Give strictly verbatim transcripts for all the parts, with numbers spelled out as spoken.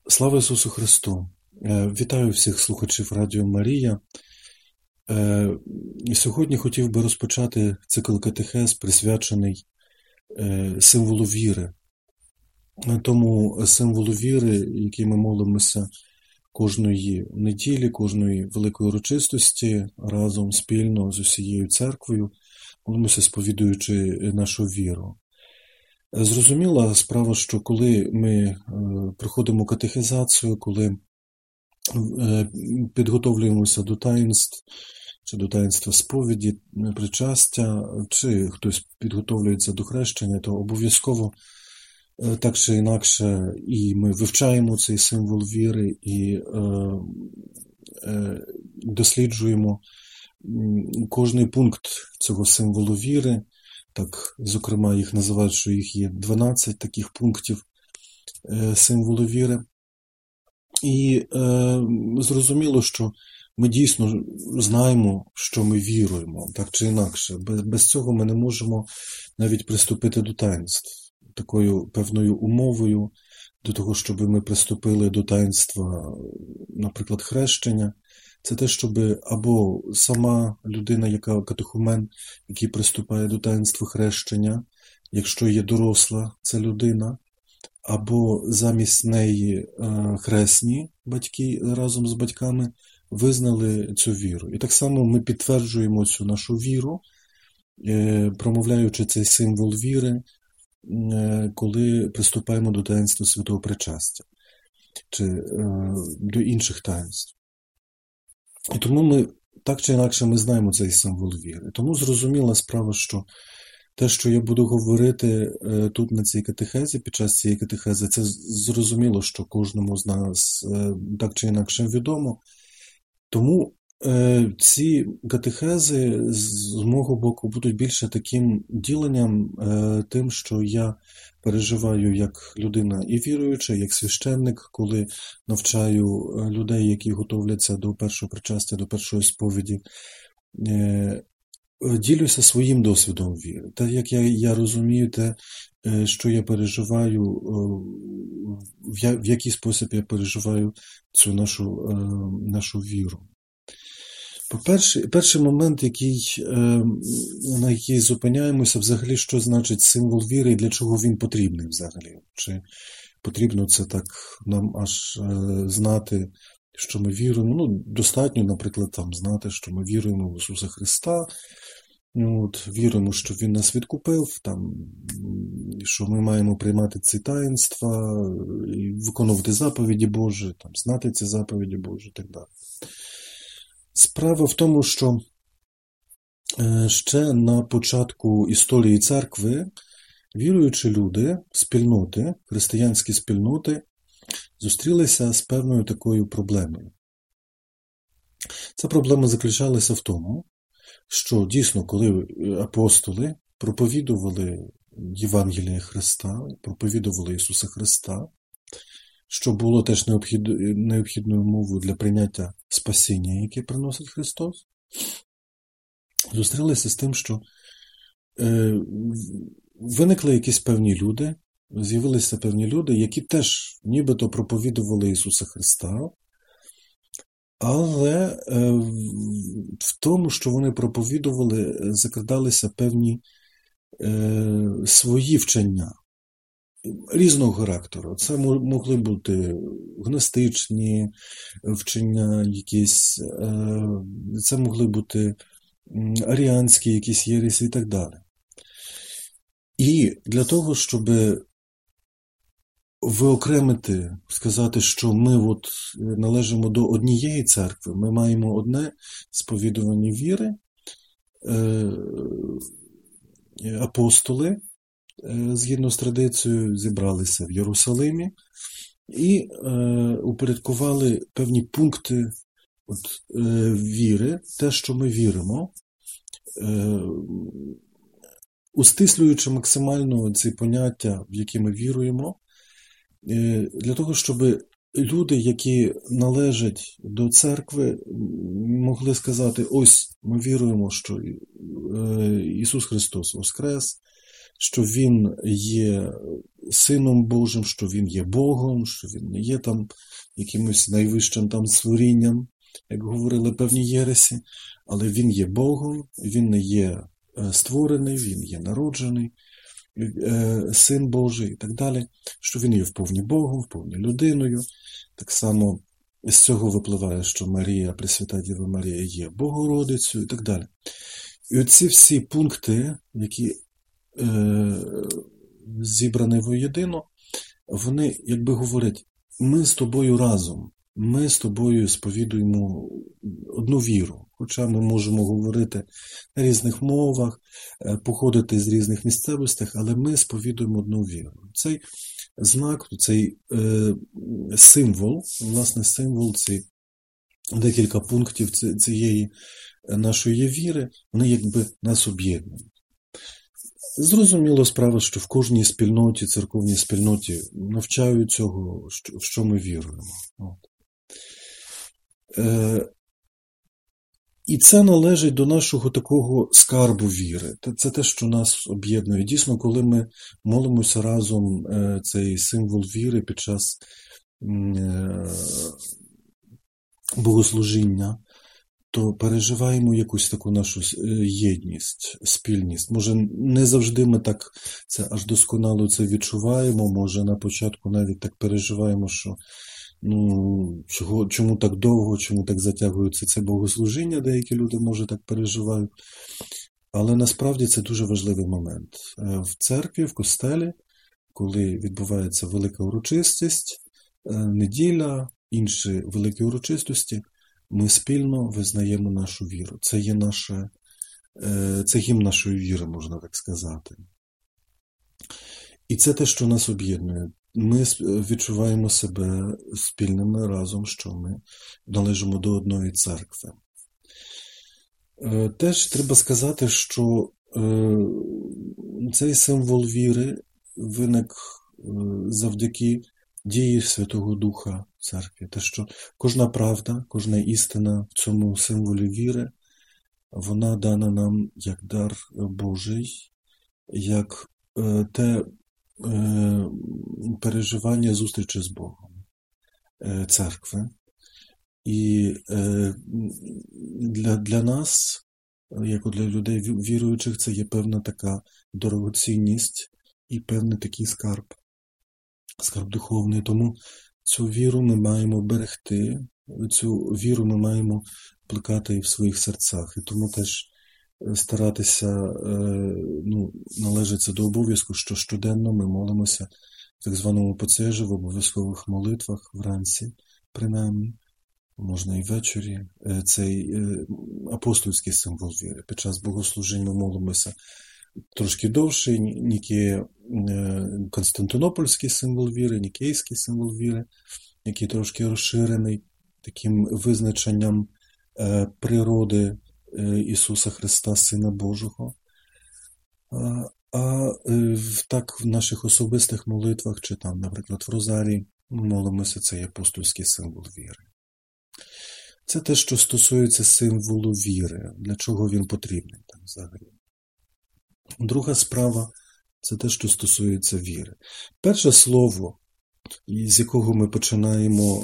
Слава Ісусу Христу! Вітаю всіх слухачів Радіо Марія. Сьогодні хотів би розпочати цикл катехез, присвячений символу віри. Тому символу віри, який ми молимося кожної неділі, кожної великої урочистості, разом спільно з усією церквою, молимося, сповідуючи нашу віру. Зрозуміла справа, що коли ми проходимо катехизацію, коли підготовлюємося до таїнств, чи до таїнства сповіді, причастя, чи хтось підготовлюється до хрещення, то обов'язково так чи інакше і ми вивчаємо цей символ віри і досліджуємо кожний пункт цього символу віри. Так, зокрема, їх називають, що їх є дванадцять таких пунктів символу віри. І е, зрозуміло, що ми дійсно знаємо, що ми віруємо, так чи інакше. Без, без цього ми не можемо навіть приступити до таїнств. Такою певною умовою до того, щоб ми приступили до таїнства, наприклад, хрещення, це те, щоб або сама людина, яка катехумен, який приступає до таїнства хрещення, якщо є доросла ця людина, або замість неї хресні батьки разом з батьками визнали цю віру. І так само ми підтверджуємо цю нашу віру, промовляючи цей символ віри, коли приступаємо до таїнства святого причастя чи до інших таїнств. І тому ми, так чи інакше, ми знаємо цей символ віри. Тому зрозуміла справа, що те, що я буду говорити тут на цій катехезі, під час цієї катехези, це зрозуміло, що кожному з нас так чи інакше відомо. Тому ці катехези з мого боку будуть більше таким діленням тим, що я переживаю як людина і віруюча, як священник, коли навчаю людей, які готовляться до першого причастя, до першої сповіді, ділюся своїм досвідом віри. Те, як я, я розумію, те, що я переживаю, в, я, в який спосіб я переживаю цю нашу, нашу віру. По-перше, перший момент, який, на який зупиняємося, взагалі, що значить символ віри і для чого він потрібний взагалі? Чи потрібно це так нам аж знати, що ми віруємо? Ну, достатньо, наприклад, там знати, що ми віруємо в Ісуса Христа, от, віруємо, що Він нас відкупив, там, що ми маємо приймати ці таїнства, і виконувати заповіді Божі, там, знати ці заповіді Божі і так далі. Справа в тому, що ще на початку історії церкви віруючі люди, спільноти, християнські спільноти, зустрілися з певною такою проблемою. Ця проблема заключалася в тому, що дійсно, коли апостоли проповідували Євангеліє Христа, проповідували Ісуса Христа, що було теж необхідною умовою для прийняття спасіння, яке приносить Христос, зустрілися з тим, що е, виникли якісь певні люди, з'явилися певні люди, які теж нібито проповідували Ісуса Христа, але е, в тому, що вони проповідували, закрадалися певні е, свої вчення різного характеру. Це могли бути гностичні вчення, якісь, е, це могли бути аріанські якісь єресі і так далі. І для того, щоб виокремити, сказати, що ми от належимо до однієї церкви, ми маємо одне сповідування віри, е, апостоли, згідно з традицією, зібралися в Єрусалимі і е, упорядкували певні пункти от, е, віри, те, що ми віримо, е, устислюючи максимально ці поняття, в які ми віруємо, е, для того, щоб люди, які належать до церкви, могли сказати: ось ми віруємо, що е, Ісус Христос воскрес, що він є Сином Божим, що він є Богом, що він не є там якимось найвищим там створінням, як говорили певні єресі, але він є Богом, він не є створений, він є народжений, Син Божий і так далі, що він є вповні Богом, вповні людиною. Так само з цього випливає, що Марія, Пресвята Діва Марія є Богородицею і так далі. І оці всі пункти, які е, зібрані воєдино, вони, якби говорять, ми з тобою разом, ми з тобою сповідуємо одну віру. Хоча ми можемо говорити на різних мовах, походити з різних місцевостей, але ми сповідуємо одну віру. Цей знак, цей е, символ, власне, символ, ці декілька пунктів цієї нашої віри, вони якби нас об'єднують. Зрозуміло справа, що в кожній спільноті, церковній спільноті навчають цього, в що ми віруємо. От. Е, І це належить до нашого такого скарбу віри. Це те, що нас об'єднує. Дійсно, коли ми молимося разом цей символ віри під час богослужіння, то переживаємо якусь таку нашу єдність, спільність. Може, не завжди ми так це аж досконало це відчуваємо, може на початку навіть так переживаємо, що ну, чого, чому так довго, чому так затягується це богослужіння, деякі люди, може, так переживають. Але насправді це дуже важливий момент. В церкві, в костелі, коли відбувається велика урочистість, неділя, інші великі урочистості, ми спільно визнаємо нашу віру. Це є наше, це гімн нашої віри, можна так сказати. І це те, що нас об'єднує. Ми відчуваємо себе спільними разом, що ми належимо до одної церкви. Теж треба сказати, що цей символ віри виник завдяки дії Святого Духа в церкві. Те, що кожна правда, кожна істина в цьому символі віри, вона дана нам як дар Божий, як те переживання зустрічі з Богом церкви. І для, для нас, як для людей віруючих, це є певна така дорогоцінність і певний такий скарб, скарб духовний. Тому цю віру ми маємо берегти, цю віру ми маємо плекати і в своїх серцях. І тому теж старатися, ну, належиться до обов'язку, що щоденно ми молимося в так званому поцежі, в обов'язкових молитвах вранці, принаймні, можна і ввечері, цей апостольський символ віри. Під час богослужінь ми молимося трошки довше, Нікея, Константинопольський символ віри, Нікейський символ віри, який трошки розширений таким визначенням природи Ісуса Христа, Сина Божого. А так в наших особистих молитвах, чи там, наприклад, в Розарії, ми молимося цей апостольський символ віри. Це те, що стосується символу віри, для чого він потрібний там взагалі. Друга справа – це те, що стосується віри. Перше слово, з якого ми починаємо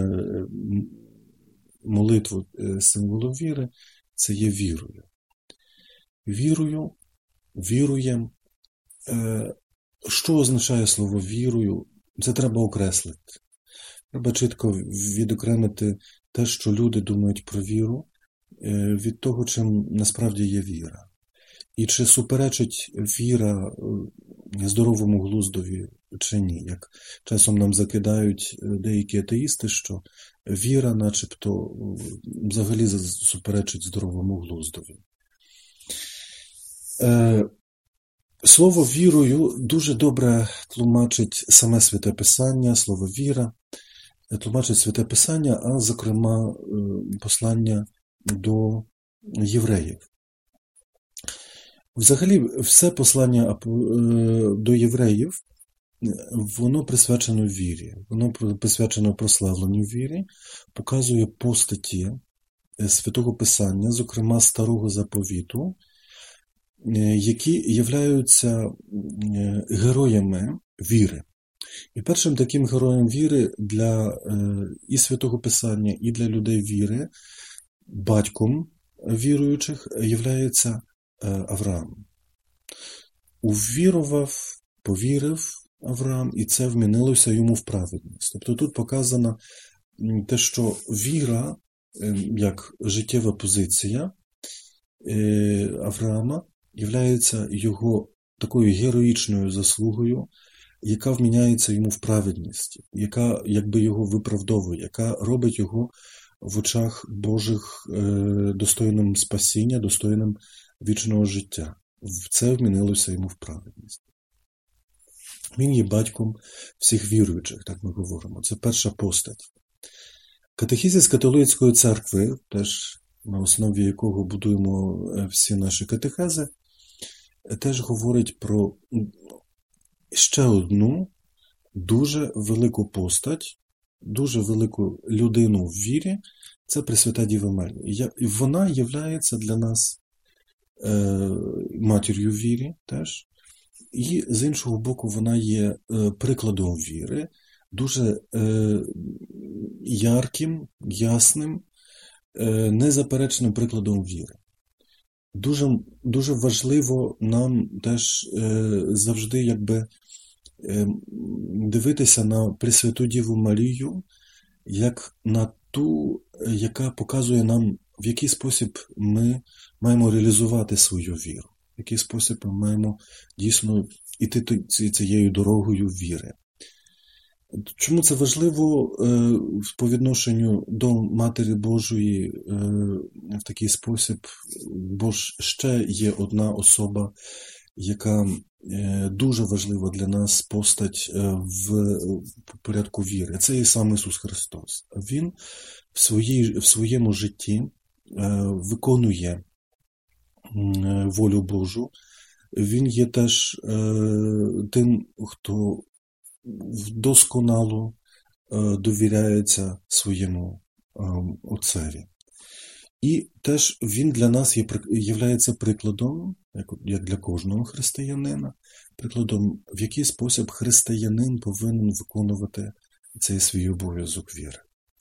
молитву символу віри, це є вірою. Вірою, віруєм. Що означає слово вірою? Це треба окреслити. Треба чітко відокремити те, що люди думають про віру, від того, чим насправді є віра. І чи суперечить віра здоровому глуздові чи ні. Як часом нам закидають деякі атеїсти, що віра начебто взагалі суперечить здоровому глуздові. Слово «вірою» дуже добре тлумачить саме Святе Писання, слово «віра», тлумачить Святе Писання, а зокрема послання до євреїв. Взагалі, все послання до євреїв, воно присвячено вірі, воно присвячено прославленню вірі, показує постаті Святого Писання, зокрема Старого Заповіту, які являються героями віри. І першим таким героєм віри для і Святого Писання, і для людей віри, батьком віруючих, являється Авраам. Увірував, повірив Авраам, і це вмінилося йому в праведність. Тобто тут показано те, що віра, як життєва позиція Авраама, являється його такою героїчною заслугою, яка вміняється йому в праведність, яка якби його виправдовує, яка робить його в очах Божих достойним спасіння, достойним вічного життя. Це вмінилося йому в праведність. Він є батьком всіх віруючих, так ми говоримо. Це перша постать. Катехизис католицької церкви, теж на основі якого будуємо всі наші катехези, теж говорить про ще одну дуже велику постать, дуже велику людину в вірі, це Пресвята Діва Марія. І вона є для нас е, матір'ю в вірі теж, і з іншого боку вона є е, прикладом віри, дуже е, ярким, ясним, е, незаперечним прикладом віри. Дуже, дуже важливо нам теж е, завжди якби е, дивитися на Пресвяту Діву Марію як на ту, яка показує нам, в який спосіб ми маємо реалізувати свою віру, в який спосіб ми маємо дійсно йти цією дорогою віри. Чому це важливо по відношенню до Матері Божої в такий спосіб? Бо ж ще є одна особа, яка дуже важлива для нас постать в порядку віри. Це і сам Ісус Христос. Він в, своїй, в своєму житті виконує волю Божу. Він є теж тим, хто досконало довіряється своєму Отцеві. І теж він для нас є, є прикладом, як для кожного християнина, прикладом, в який спосіб християнин повинен виконувати цей свій обов'язок віри.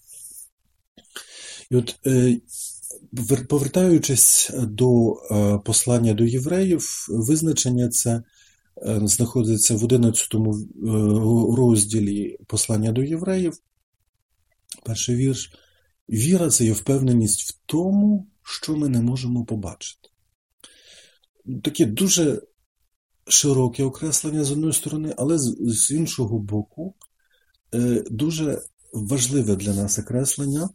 І от, повертаючись до послання до євреїв, визначення це знаходиться в одинадцятому розділі послання до євреїв. Перший вірш. Віра – це є впевненість в тому, що ми не можемо побачити. Таке дуже широке окреслення з одної сторони, але з іншого боку дуже важливе для нас окреслення,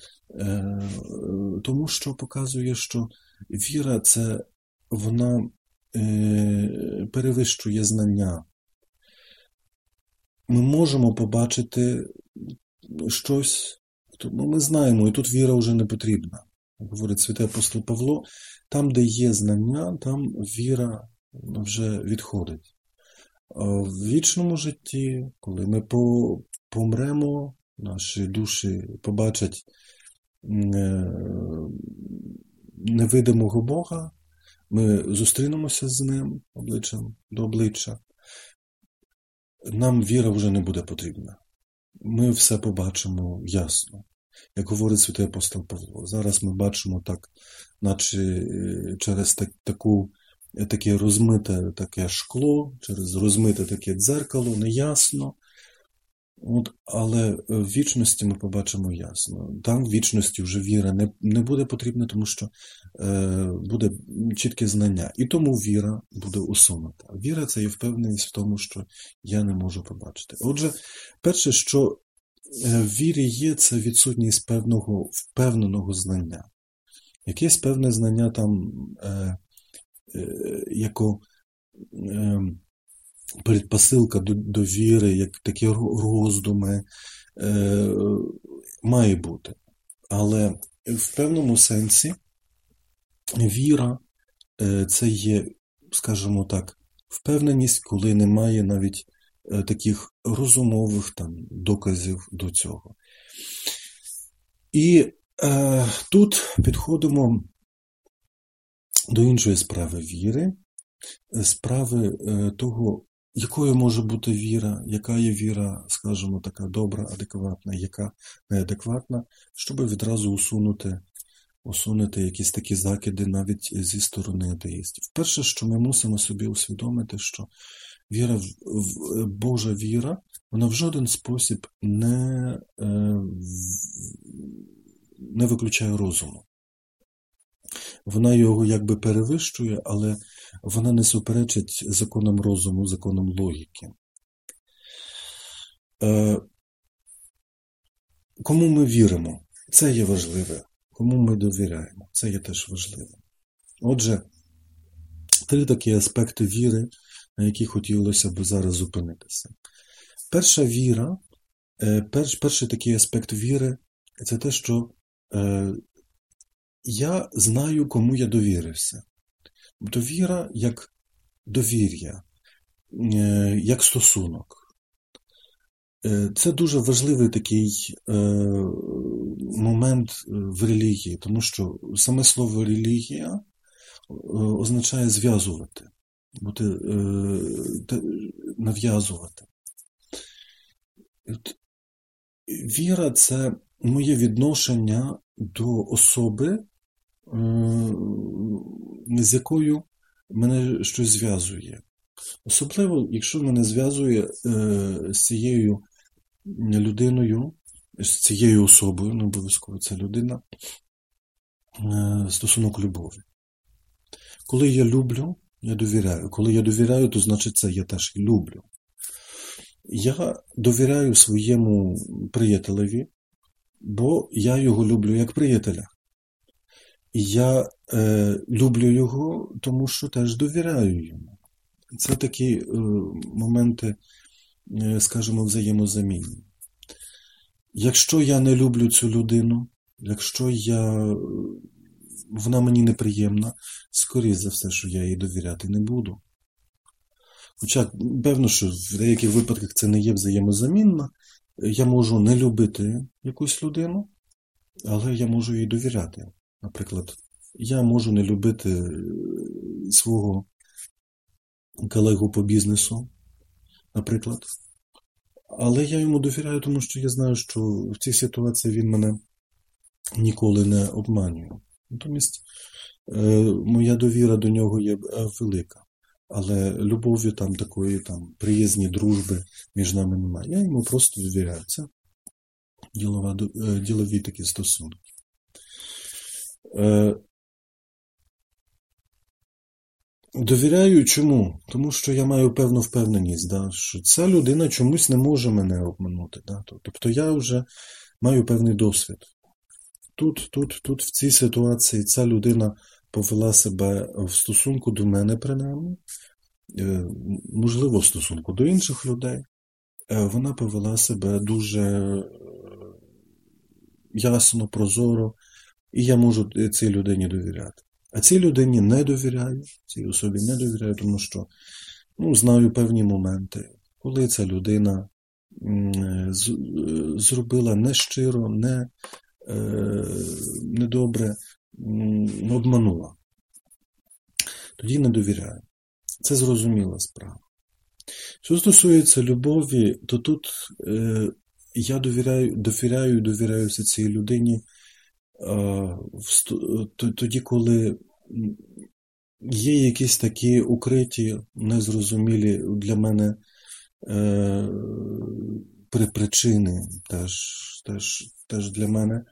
тому що показує, що віра – це вона перевищує знання. Ми можемо побачити щось, ну, ми знаємо, і тут віра вже не потрібна. Як говорить святий апостол Павло, там, де є знання, там віра вже відходить. А в вічному житті, коли ми помремо, наші душі побачать невидимого Бога, ми зустрінемося з ним обличчям до обличчя, нам віра вже не буде потрібна. Ми все побачимо ясно. Як говорить святий апостол Павло, зараз ми бачимо так, наче через так, таку, таке розмите таке шкло, через розмите таке дзеркало, неясно. От, але в вічності ми побачимо ясно. Там в вічності вже віра не, не буде потрібна, тому що е, буде чітке знання. І тому віра буде усунута. Віра – це є впевненість в тому, що я не можу побачити. Отже, перше, що в вірі є, це відсутність певного впевненого знання. Якесь певне знання там, е, е, яко е, передпосилка до, до віри, як такі роздуми, е, має бути. Але в певному сенсі віра е, – це є, скажімо так, впевненість, коли немає навіть е, таких розумових там доказів до цього. І е, тут підходимо до іншої справи віри, справи того, якою може бути віра, яка є віра, скажімо, така добра, адекватна, яка неадекватна, щоб відразу усунути, усунути якісь такі закиди навіть зі сторони атеїстів. Перше, що ми мусимо собі усвідомити, що віра в, в Божа віра, вона в жоден спосіб не, не виключає розуму. Вона його якби перевищує, але вона не суперечить законам розуму, законам логіки. Е, кому ми віримо? Це є важливе. Кому ми довіряємо? Це є теж важливе. Отже, три такі аспекти віри, на які хотілося б зараз зупинитися. Перша віра, е, перш, перший такий аспект віри – це те, що е, я знаю, кому я довірився. Довіра як довір'я, як стосунок. Це дуже важливий такий момент в релігії, тому що саме слово релігія означає зв'язувати, бути, нав'язувати. Віра – це моє відношення до особи, з якою мене щось зв'язує. Особливо, якщо мене зв'язує з цією людиною, з цією особою, не обов'язково це людина, стосунок любові. Коли я люблю, я довіряю. Коли я довіряю, то значить це я теж і люблю. Я довіряю своєму приятелеві, бо я його люблю як приятеля. І я е, люблю його, тому що теж довіряю йому. Це такі е, моменти, е, скажімо, взаємозамінні. Якщо я не люблю цю людину, якщо я, вона мені неприємна, скоріше за все, що я їй довіряти не буду. Хоча, певно, що в деяких випадках це не є взаємозамінно. Я можу не любити якусь людину, але я можу їй довіряти. Наприклад, я можу не любити свого колегу по бізнесу, наприклад, але я йому довіряю, тому що я знаю, що в цій ситуації він мене ніколи не обманює. Натомість моя довіра до нього є велика, але любові там такої там приязні дружби між нами немає. Я йому просто довіряю. Це ділова, ділові такі стосунки. Довіряю чому? Тому що я маю певну впевненість, да, що ця людина чомусь не може мене обманути. Да. Тобто я вже маю певний досвід. Тут, тут, тут, в цій ситуації ця людина повела себе в стосунку до мене, принаймні, можливо, в стосунку до інших людей. Вона повела себе дуже ясно, прозоро, і я можу цій людині довіряти. А цій людині не довіряю, цій особі не довіряю, тому що ну, знаю певні моменти, коли ця людина з, зробила нещиро, не, е, недобре, обманула. Тоді не довіряю. Це зрозуміла справа. Що стосується любові, то тут е, я довіряю, довіряю, довіряюся цій людині е, тоді, коли є якісь такі укриті, незрозумілі для мене е, причини, теж, теж, теж для мене. Е,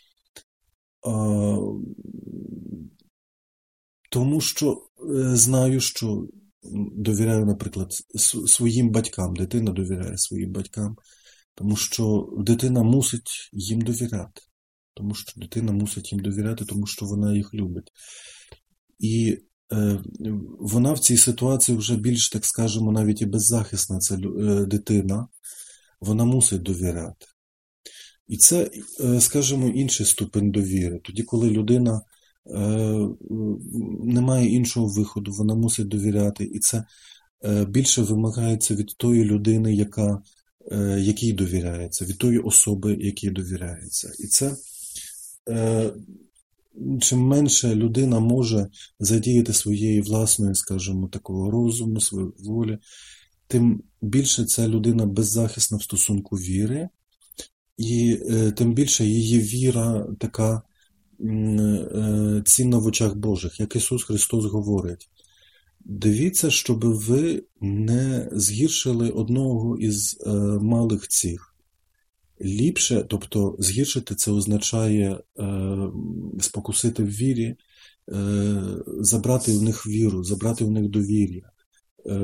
тому що е, знаю, що довіряю, наприклад, своїм батькам. Дитина довіряє своїм батькам, тому що дитина мусить їм довіряти. Тому що дитина мусить їм довіряти, тому що вона їх любить. І е, вона в цій ситуації вже більш, так скажемо, навіть і беззахисна, ця е, дитина. Вона мусить довіряти. І це, е, скажімо, інший ступень довіри. Тоді, коли людина е, не має іншого виходу, вона мусить довіряти. І це е, більше вимагається від тої людини, яка, е, якій довіряється, від тої особи, якій довіряється. І це е, чим менше людина може задіяти своєї власної, скажімо, такого розуму, своєї волі, тим більше ця людина беззахисна в стосунку віри, і е, тим більше її віра така е, цінна в очах Божих, як Ісус Христос говорить. Дивіться, щоб ви не згіршили одного із е, малих цих. Ліпше, тобто згіршити це означає е, спокусити в вірі, е, забрати в них віру, забрати в них довір'я. Е,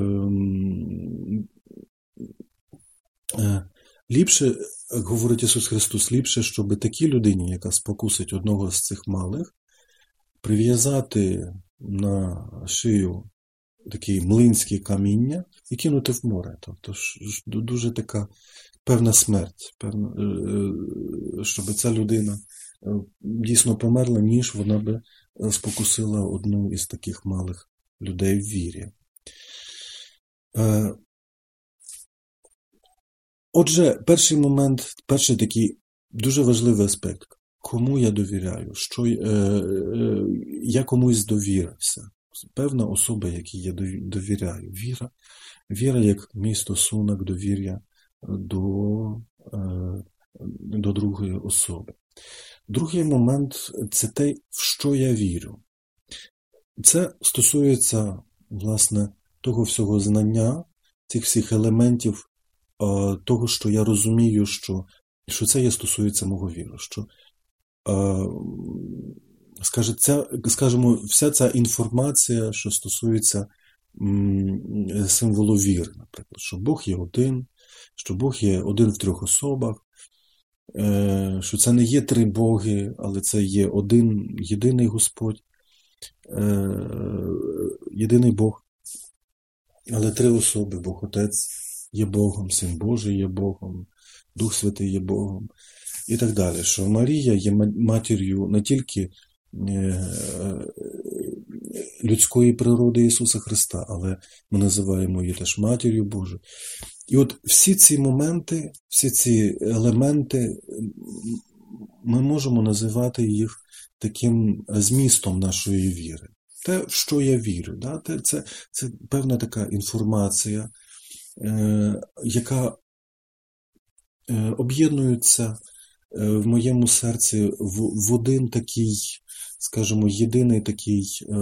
е, ліпше, як говорить Ісус Христос, ліпше, щоб такій людині, яка спокусить одного з цих малих, прив'язати на шию такі млинські каміння і кинути в море. Тобто дуже така певна смерть, певна, щоб ця людина дійсно померла, ніж вона би спокусила одну із таких малих людей в вірі. Отже, перший момент, перший такий дуже важливий аспект. Кому я довіряю? Що, е, е, я комусь довірився. Певна особа, якій я довіряю. Віра, віра як мій стосунок, довір'я до, е, до другої особи. Другий момент – це те, в що я вірю. Це стосується, власне, того всього знання, цих всіх елементів, е, того, що я розумію, що, що це є стосується мого віру. Що, е, скаже, ця, скажімо, вся ця інформація, що стосується м, символу віри, наприклад, що Бог є один, що Бог є один в трьох особах, е, що це не є три боги, але це є один єдиний Господь, е, єдиний Бог, але три особи. Бог Отець є Богом, Син Божий є Богом, Дух Святий є Богом і так далі. Що Марія є матір'ю не тільки людської природи Ісуса Христа, але ми називаємо її теж матір'ю Божою. І от всі ці моменти, всі ці елементи, ми можемо називати їх таким змістом нашої віри. Те, в що я вірю, да? це, це певна така інформація, е, яка е, об'єднується в моєму серці в, в один такий, скажімо, єдиний такий е,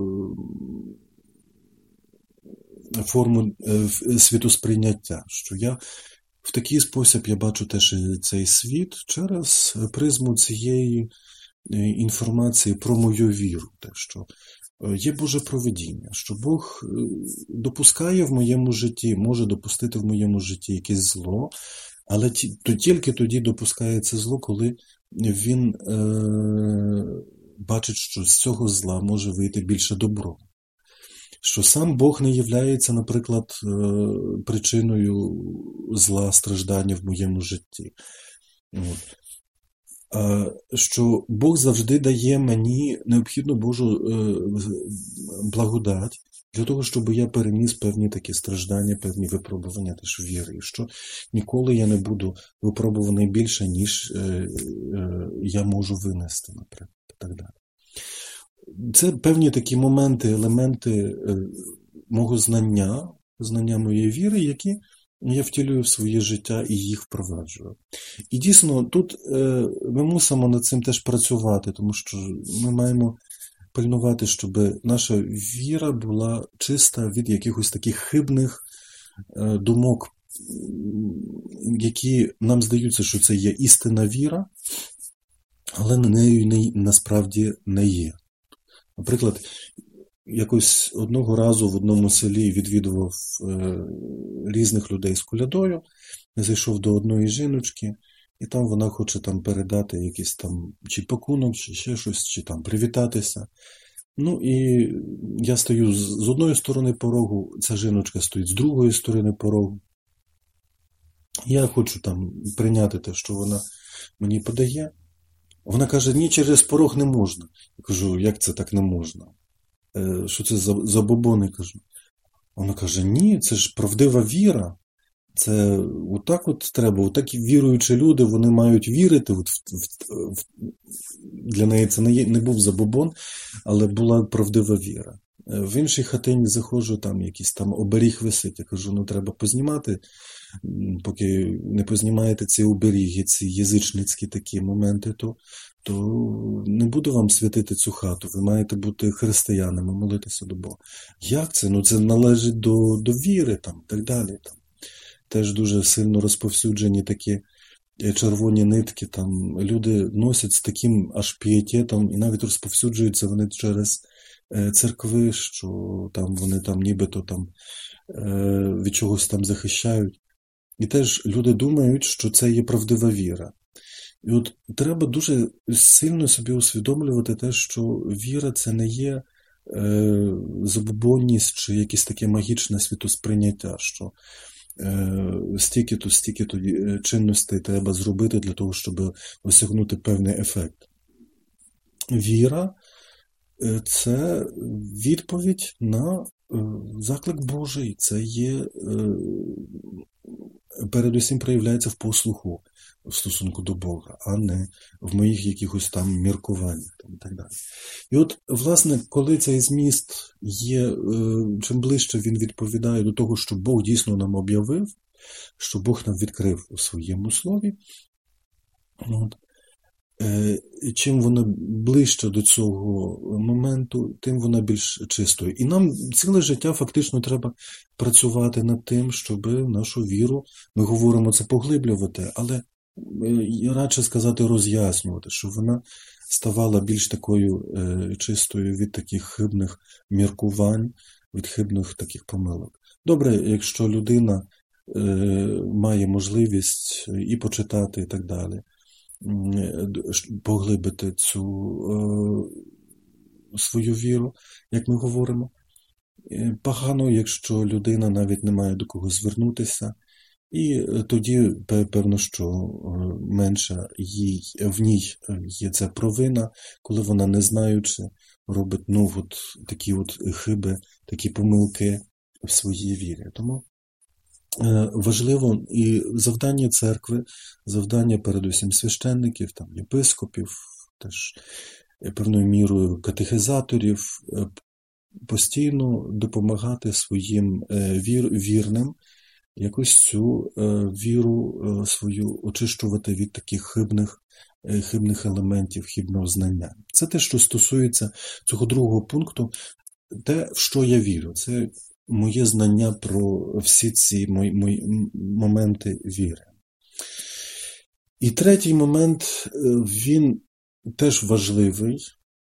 форму е, світосприйняття, що я в такий спосіб я бачу теж цей світ через призму цієї інформації про мою віру, те, що є Боже провидіння, що Бог допускає в моєму житті, може допустити в моєму житті якесь зло, але то тільки тоді допускає це зло, коли він е, бачить, що з цього зла може вийти більше добро. Що сам Бог не являється, наприклад, е, причиною зла, страждання в моєму житті. От. А, що Бог завжди дає мені необхідну Божу е, благодать для того, щоб я переніс певні такі страждання, певні випробування теж віри. І що ніколи я не буду випробуваний більше, ніж е, е, я можу винести, наприклад, і так далі. Це певні такі моменти, елементи е, мого знання, знання моєї віри, які я втілюю в своє життя і їх впроваджую. І дійсно, тут е, ми мусимо над цим теж працювати, тому що ми маємо пильнувати, щоб наша віра була чиста від якихось таких хибних е, думок, які нам здаються, що це є істинна віра, але нею не, насправді не є. Наприклад, якось одного разу в одному селі відвідував е, різних людей з колядою, я зайшов до одної жіночки, і там вона хоче там передати якийсь там чи пакунок, чи ще щось, чи там привітатися. Ну і я стою з, з одної сторони порогу, ця жіночка стоїть з другої сторони порогу. Я хочу там прийняти те, що вона мені подає. Вона каже, ні, через порог не можна. Я кажу, як це так не можна? Е, що це за, за бобони, кажу. Вона каже, ні, це ж правдива віра. Це отак от треба, отак і віруючі люди, вони мають вірити в, в, в, для неї це не, є, не був забобон, але була правдива віра. В іншій хатині заходжу, там якийсь там оберіг висить. Я кажу, ну треба познімати, поки не познімаєте ці оберіги, ці язичницькі такі моменти, то, то не буду вам святити цю хату. Ви маєте бути християнами, молитися до Бога. Як це? Ну це належить до, до віри, там, так далі. Там. Теж дуже сильно розповсюджені такі червоні нитки, там люди носять з таким аж пієтетом, і навіть розповсюджуються вони через церкви, що там вони там нібито там від чогось там захищають. І теж люди думають, що це є правдива віра. І от треба дуже сильно собі усвідомлювати те, що віра – це не є е, забобонність чи якесь таке магічне світосприйняття, що е, стільки-то, стільки-то чинностей треба зробити для того, щоб осягнути певний ефект. Віра – це відповідь на заклик Божий, це є, передусім проявляється в послуху в стосунку до Бога, а не в моїх якихось там міркуваннях там, і так далі. І от, власне, коли цей зміст є, чим ближче він відповідає до того, що Бог дійсно нам об'явив, що Бог нам відкрив у своєму слові, от, чим вона ближче до цього моменту, тим вона більш чистою. І нам ціле життя фактично треба працювати над тим, щоб нашу віру, ми говоримо це поглиблювати, але радше сказати роз'яснювати, щоб вона ставала більш такою чистою від таких хибних міркувань, від хибних таких помилок. Добре, якщо людина має можливість і почитати, і так далі, поглибити цю е, свою віру, як ми говоримо. Погано, якщо людина навіть не має до кого звернутися, і тоді, певно, що менша їй, в ній є ця провина, коли вона, не знаючи, робить ну, от, такі от хиби, такі помилки в своїй вірі. Тому важливо і завдання церкви, завдання передусім священників, там, єпископів, теж певною мірою катехизаторів, постійно допомагати своїм вір, вірним якось цю віру свою очищувати від таких хибних, хибних елементів, хибного знання. Це те, що стосується цього другого пункту, те, в що я вірю. Це моє знання про всі ці мої, мої моменти віри. І третій момент, він теж важливий,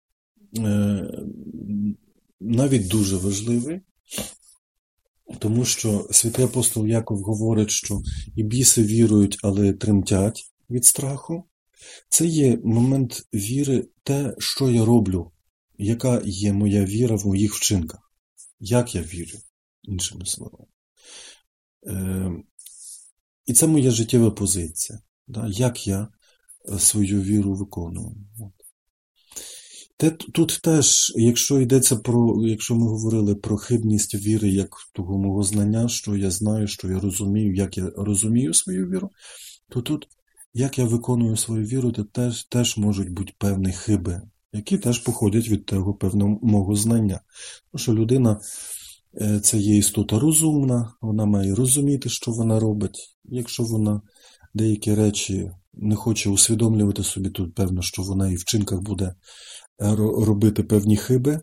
навіть дуже важливий, тому що святий апостол Яков говорить, що і біси вірують, але тремтять від страху. Це є момент віри, те, що я роблю, яка є моя віра в моїх вчинках, як я вірю. Іншими словами. Е, і це моя життєва позиція. Да? Як я свою віру виконую. Те, тут теж, якщо йдеться про, якщо ми говорили про хибність віри, як того мого знання, що я знаю, що я розумію, як я розумію свою віру, то тут, як я виконую свою віру, то теж, теж можуть бути певні хиби, які теж походять від того певного мого знання. Тому що людина це є істота розумна, вона має розуміти, що вона робить. Якщо вона деякі речі не хоче усвідомлювати собі, то певно, що вона і в вчинках буде робити певні хиби,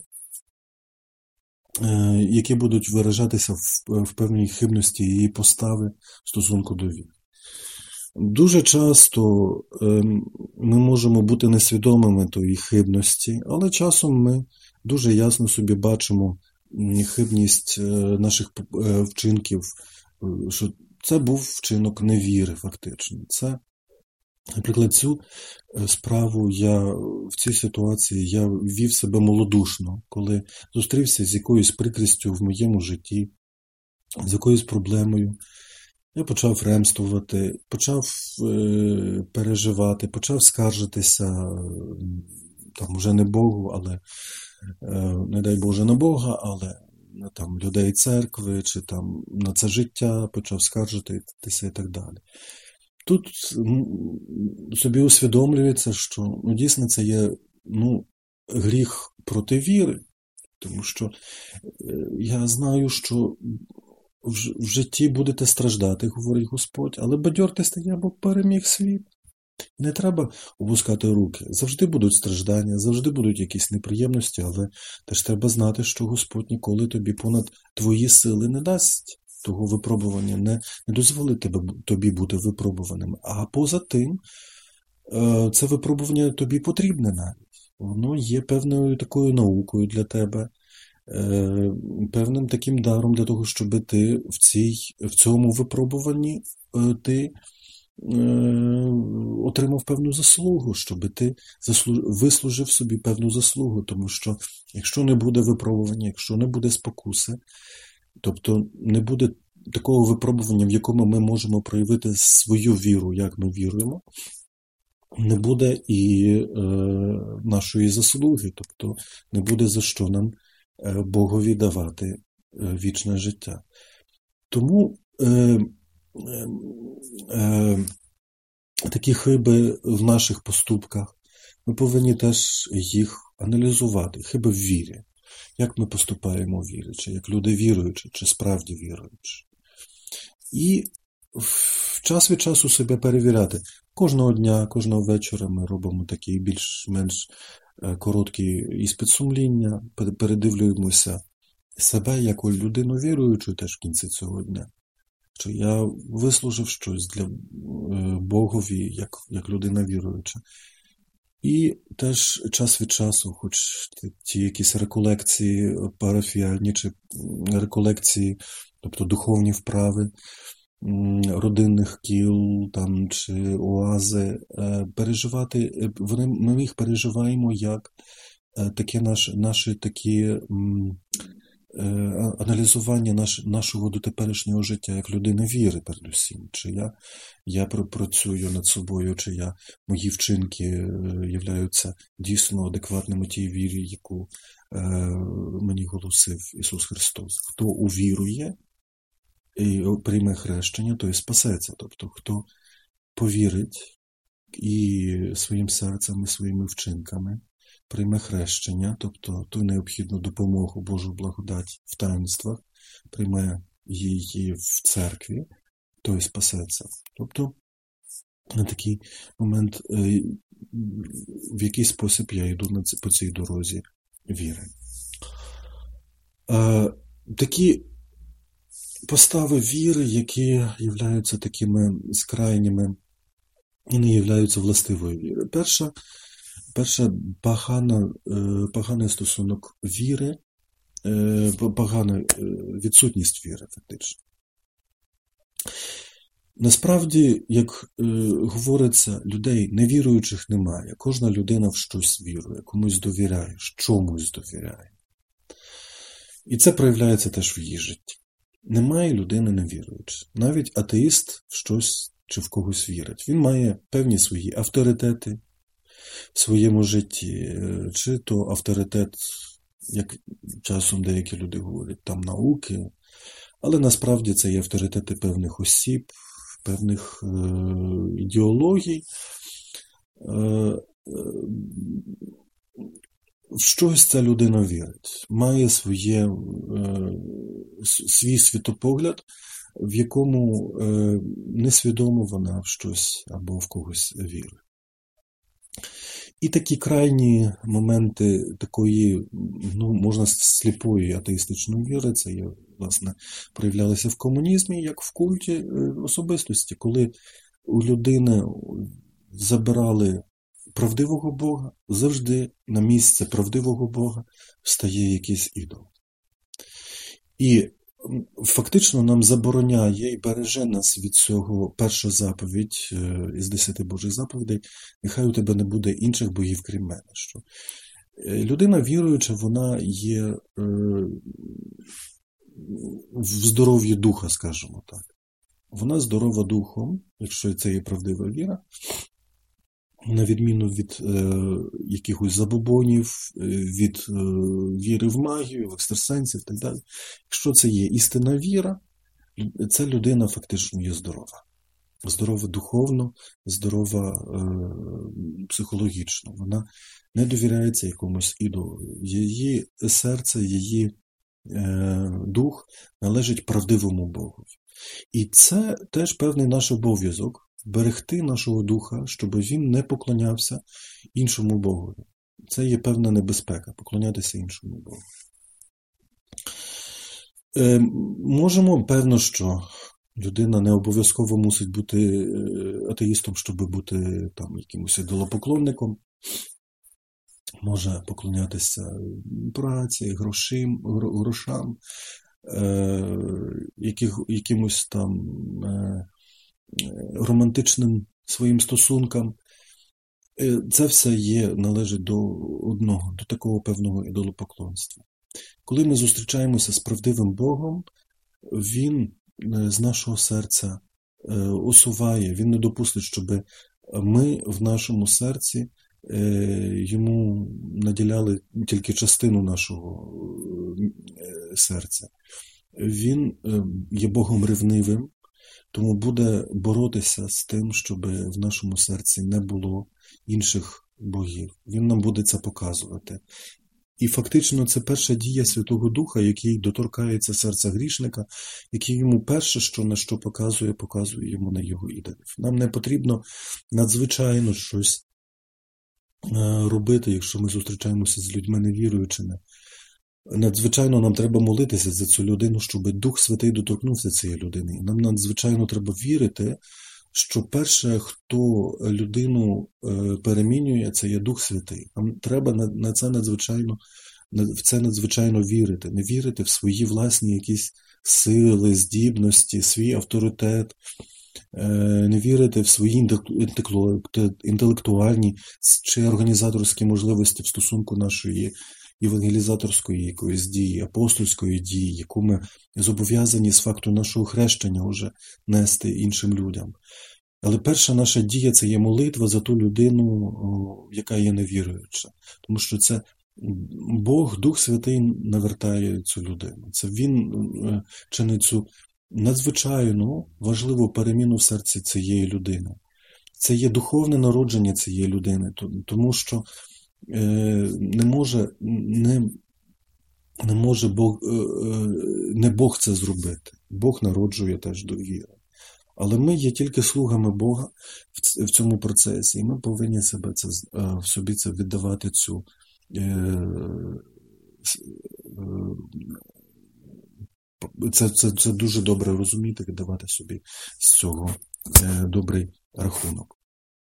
які будуть виражатися в певній хибності її постави в стосунку до віри. Дуже часто ми можемо бути несвідомими тої хибності, але часом ми дуже ясно собі бачимо хибність наших вчинків, що це був вчинок невіри фактично. Це, наприклад, цю справу я в цій ситуації я вів себе малодушно, коли зустрівся з якоюсь прикрістю в моєму житті, з якоюсь проблемою. Я почав ремствувати, почав е, переживати, почав скаржитися, там вже не Богу, але не дай Боже на Бога, але на там людей церкви, чи там на це життя почав скаржитися і так далі. Тут собі усвідомлюється, що ну, дійсно це є ну, гріх проти віри. Тому що я знаю, що в житті будете страждати, говорить Господь, але бадьорте стає, бо переміг світ. Не треба опускати руки. Завжди будуть страждання, завжди будуть якісь неприємності, але теж треба знати, що Господь ніколи тобі понад твої сили не дасть того випробування, не, не дозволить тебе, тобі бути випробуваним. А поза тим, це випробування тобі потрібне навіть. Воно є певною такою наукою для тебе, певним таким даром для того, щоб ти в, цій, в цьому випробуванні ти отримав певну заслугу, щоб ти заслуж... вислужив собі певну заслугу, тому що якщо не буде випробування, якщо не буде спокуси, тобто не буде такого випробування, в якому ми можемо проявити свою віру, як ми віруємо, не буде і е, нашої заслуги, тобто не буде за що нам е, Богові давати е, вічне життя. Тому е, е, е, такі хиби в наших поступках, ми повинні теж їх аналізувати, хиби в вірі. Як ми поступаємо в вірі, чи як люди віруючі, чи справді віруючі. І в час від часу себе перевіряти. Кожного дня, кожного вечора ми робимо такий більш-менш короткий іспит сумління, передивлюємося себе як людину віруючу теж в кінці цього дня. Що я вислужив щось для Богові, як, як людина віруюча. І теж час від часу, хоч ті якісь реколекції парафіальні, чи реколекції, тобто духовні вправи родинних кіл там, чи оази, переживати, вони, ми їх переживаємо як таке наш, наші такі аналізування наш, нашого дотеперішнього життя як людина віри передусім. Чи я, я працюю над собою, чи я, мої вчинки являються дійсно адекватними тій вірі, яку е, мені голосив Ісус Христос. Хто увірує і прийме хрещення, той спасеться. Тобто, хто повірить і своїм серцем, і своїми вчинками прийме хрещення, тобто ту необхідну допомогу, Божу благодать в таїнствах, прийме її в церкві, той спасеться. Тобто, на такий момент, в який спосіб я йду по цій дорозі віри. Такі постави віри, які являються такими скрайніми і не являються властивою вірою. Перша Перша погана, поганий стосунок віри, погана відсутність віри, фактично. Насправді, як говориться, людей невіруючих немає. Кожна людина в щось вірує, комусь довіряє, чомусь довіряє. І це проявляється теж в її житті. Немає людини невіруючої. Навіть атеїст в щось чи в когось вірить. Він має певні свої авторитети в своєму житті, чи то авторитет, як часом деякі люди говорять, там науки, але насправді це є авторитети певних осіб, певних е- ідеологій. Е- е- в щось ця людина вірить, має своє, е- свій світопогляд, в якому е- несвідомо вона в щось або в когось вірить. І такі крайні моменти такої, ну, можна сліпої атеїстичної віри, це є, власне, проявлялися в комунізмі, як в культі особистості, коли у людини забирали правдивого Бога, завжди на місце правдивого Бога встає якийсь ідол. І фактично нам забороняє і береже нас від цього перша заповідь із десяти Божих заповідей: нехай у тебе не буде інших богів, крім мене. Що людина віруюча, вона є е, в здоров'ї духа, скажімо так. Вона здорова духом, якщо це є правдива віра, на відміну від е, якихось забобонів, від е, віри в магію, в екстрасенсів і так далі. Якщо це є істинна віра, ця людина фактично є здорова. здорова духовно, здорова е, психологічно. Вона не довіряється якомусь ідолу. Її серце, її е, дух належить правдивому Богу. І це теж певний наш обов'язок – берегти нашого духа, щоб він не поклонявся іншому Богові. Це є певна небезпека – поклонятися іншому Богу. Е, можемо, певно, що людина не обов'язково мусить бути атеїстом, щоб бути там якимось ідолопоклонником. Може поклонятися праці, грошим, грошам, е, яких, якимось там е, романтичним своїм стосункам. Е, це все є, належить до одного, до такого певного ідолопоклонства. Коли ми зустрічаємося з правдивим Богом, Він з нашого серця усуває, Він не допустить, щоб ми в нашому серці Йому наділяли тільки частину нашого серця. Він є Богом ревнивим, тому буде боротися з тим, щоб в нашому серці не було інших богів. Він нам буде це показувати. І фактично це перша дія Святого Духа, який доторкається серця грішника, який йому перше, що на що показує, показує йому на його ідолів. Нам не потрібно надзвичайно щось робити, якщо ми зустрічаємося з людьми невіруючими. Надзвичайно нам треба молитися за цю людину, щоб Дух Святий доторкнувся цієї людини. І нам надзвичайно треба вірити, що перше, хто людину перемінює, це є Дух Святий. Нам треба на це надзвичайно, в це надзвичайно вірити. Не вірити в свої власні якісь сили, здібності, свій авторитет, не вірити в свої інтелектуальні чи організаторські можливості в стосунку нашої євангелізаторської якоїсь дії, апостольської дії, яку ми зобов'язані з факту нашого хрещення вже нести іншим людям. Але перша наша дія – це є молитва за ту людину, яка є невіруюча. Тому що це Бог, Дух Святий навертає цю людину. Це Він чинить цю надзвичайну важливу переміну в серці цієї людини. Це є духовне народження цієї людини, тому що не може, не, не може Бог, не Бог це зробити. Бог народжує теж до віри. Але ми є тільки слугами Бога в цьому процесі, і ми повинні себе це, в собі це віддавати цю це, це, це дуже добре розуміти, віддавати собі з цього добрий рахунок.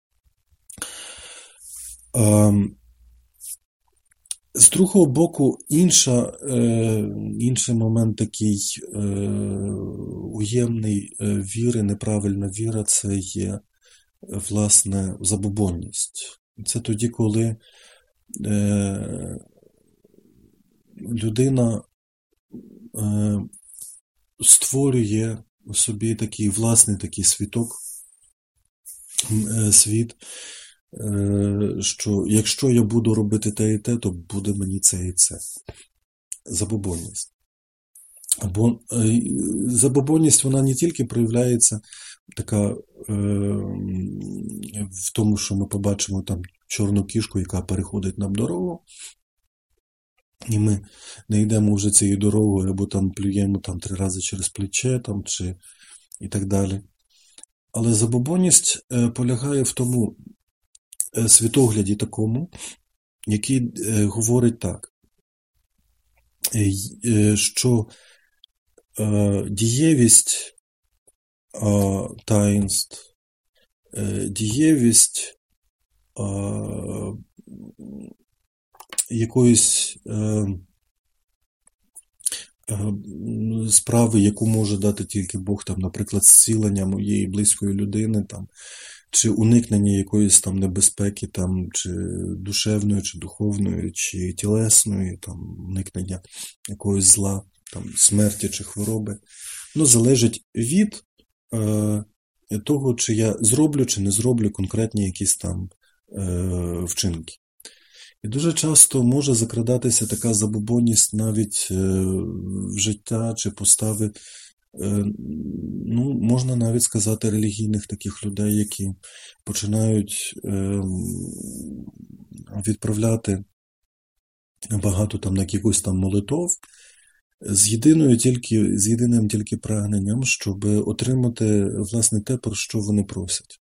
З другого боку, інша, е, інший момент такий е, уємний е, віри, неправильна віра – це є, власне, забобонність. Це тоді, коли е, людина е, створює собі такий власний такий світок, е, світ, що якщо я буду робити те і те, то буде мені це і це. Забобонність. Бо забобонність, вона не тільки проявляється така е, в тому, що ми побачимо там чорну кішку, яка переходить нам дорогу, і ми не йдемо вже цією дорогою, або там плюємо там три рази через плече, там, чи і так далі. Але забобонність е, полягає в тому, світогляді такому, який е, говорить так, е, що е, дієвість е, таїнств, е, дієвість е, якоїсь е, е, справи, яку може дати тільки Бог, там, наприклад, зцілення моєї близької людини, там, чи уникнення якоїсь там небезпеки, там, чи душевної, чи духовної, чи тілесної, там, уникнення якогось зла, там, смерті чи хвороби, ну, залежить від е, того, чи я зроблю, чи не зроблю конкретні якісь там е, вчинки. І дуже часто може закрадатися така забобонність навіть е, в життя чи постави ну, можна навіть сказати, релігійних таких людей, які починають відправляти багато там якихось там молитов з єдиною тільки, з єдиним тільки прагненням, щоб отримати, власне, те, про що вони просять.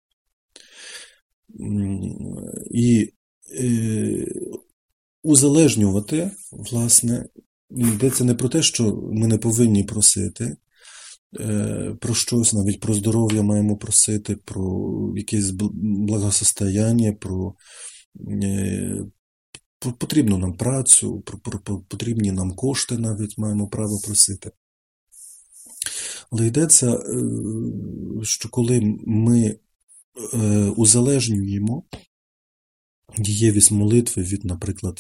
І е, узалежнювати, власне, йдеться не про те, що ми не повинні просити, е, про щось, навіть про здоров'я маємо просити, про якесь благосостояння, про е, потрібну нам працю, про, про потрібні нам кошти навіть маємо право просити. Але йдеться, що коли ми узалежнюємо дієвість молитви від, наприклад,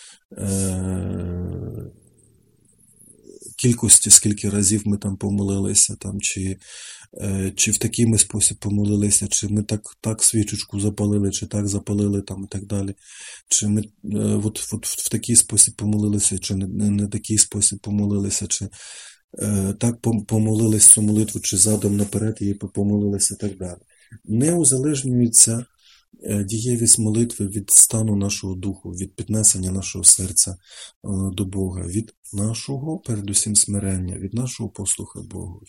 кількості, скільки разів ми там помолилися, там, чи, чи в такий ми спосіб помолилися, чи ми так, так свічечку запалили, чи так запалили, там, і так далі, чи ми от, от в такий спосіб помолилися, чи не, не такий спосіб помолилися, чи е, так помолилися цю молитву, чи задом наперед її помолилися, і так далі. Не узалежнюється дієвість молитви від стану нашого духу, від піднесення нашого серця до Бога, від нашого, передусім, смирення, від нашого послуха Богові.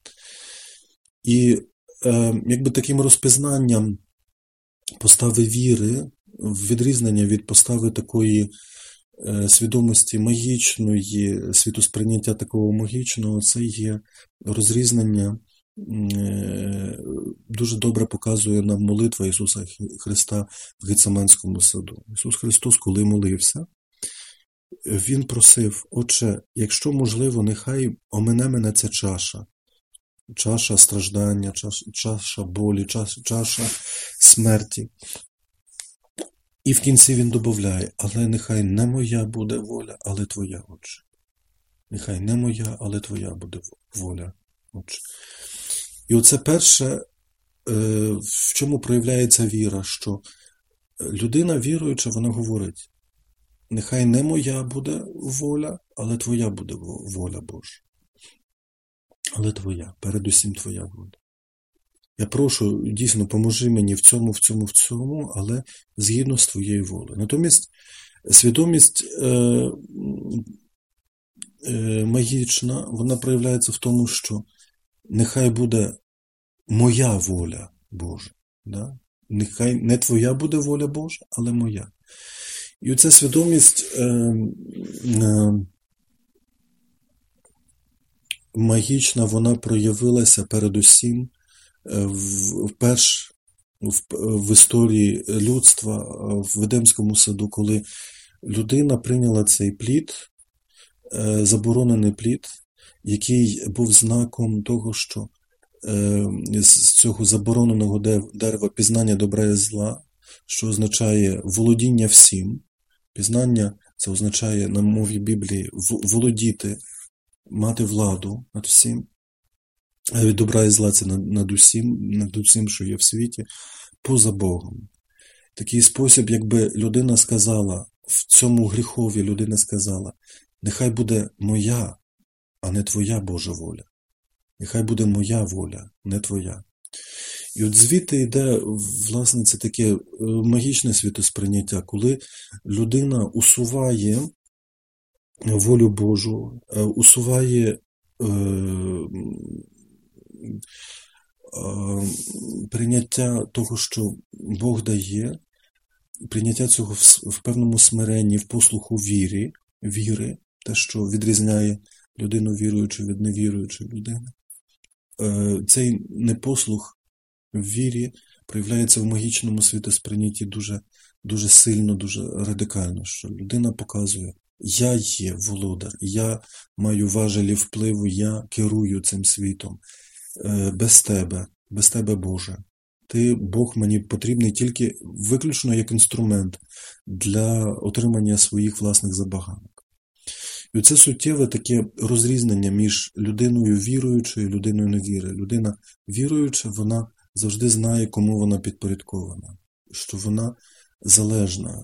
І е, якби таким розпізнанням постави віри, відрізнення від постави такої е, свідомості магічної, світосприйняття такого магічного, це є розрізнення, дуже добре показує нам молитва Ісуса Христа в Гециманському саду. Ісус Христос, коли молився, Він просив: Отче, якщо можливо, нехай омине мене ця чаша, чаша страждання, чаша, чаша болі, чаша, чаша смерті. І в кінці Він додає: але нехай не моя буде воля, але Твоя, Отче. Нехай не моя, але Твоя буде воля, Отче. І оце перше, в чому проявляється віра, що людина віруюча, вона говорить: нехай не моя буде воля, але Твоя буде воля Божа. Але Твоя, передусім Твоя воля. Я прошу, дійсно, поможи мені в цьому, в цьому, в цьому, але згідно з Твоєю волею. Натомість свідомість е, е, магічна, вона проявляється в тому, що нехай буде моя воля Божа. Да? Нехай не Твоя буде воля Божа, але моя. І оця свідомість е, е, магічна, вона проявилася передусім вперше в, в історії людства в Едемському саду, коли людина прийняла цей плід, е, заборонений плід, який був знаком того, що е, з цього забороненого дерева пізнання добра і зла, що означає володіння всім. Пізнання – це означає на мові Біблії володіти, мати владу над всім. А від добра і зла – це над усім, над усім, що є в світі, поза Богом. Такий спосіб, якби людина сказала, в цьому гріхові людина сказала: нехай буде моя, а не Твоя Божа воля. Нехай буде моя воля, не Твоя. І от звідти йде, власне, це таке магічне світосприйняття, коли людина усуває волю Божу, усуває е, е, прийняття того, що Бог дає, прийняття цього в, в певному смиренні, в послуху вірі, віри, те, що відрізняє людину віруючу від невіруючої людини. Е, цей непослух в вірі проявляється в магічному світосприйнятті дуже, дуже сильно, дуже радикально, що людина показує: я є володар, я маю важелі впливу, я керую цим світом. Без тебе, без тебе, Боже. Ти, Бог, мені потрібний тільки виключно як інструмент для отримання своїх власних забаганок. І це суттєве таке розрізнення між людиною віруючою і людиною невіруючою. Людина віруюча, вона завжди знає, кому вона підпорядкована, що вона залежна,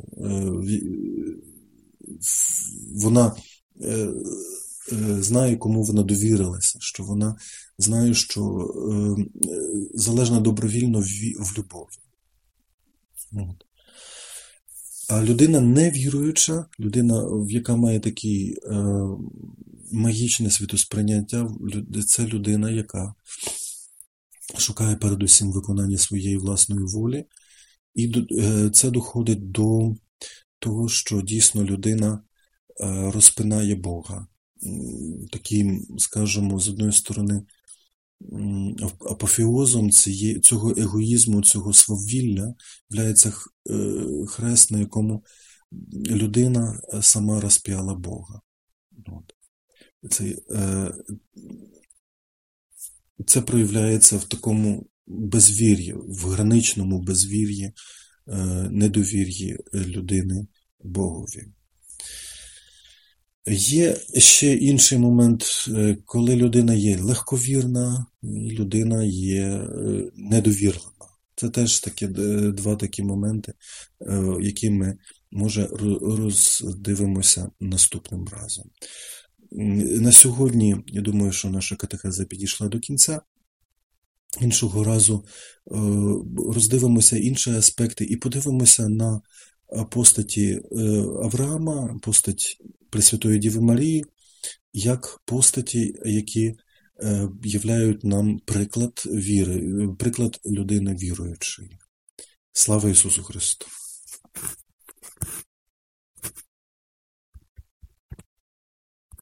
вона знає, кому вона довірилася, що вона знаю, що е, залежна добровільно в, в любові. От. А людина невіруюча, людина, яка має таке е, магічне світосприйняття, це людина, яка шукає передусім виконання своєї власної волі, і е, це доходить до того, що дійсно людина е, розпинає Бога. Таким, скажімо, з одної сторони, апофеозом цієї, цього егоїзму, цього свавілля являється хрест, на якому людина сама розп'яла Бога. От. Це, це проявляється в такому безвір'ї, в граничному безвір'ї, недовір'ї людини Богові. Є ще інший момент, коли людина є легковірна, і людина є недовірлива. Це теж такі, два такі моменти, які ми, може, роздивимося наступним разом. На сьогодні, я думаю, що наша катехеза підійшла до кінця. Іншого разу роздивимося інші аспекти і подивимося на постаті Авраама, постать Пресвятої Діви Марії, як постаті, які являють нам приклад віри, приклад людини віруючої. Слава Ісусу Христу!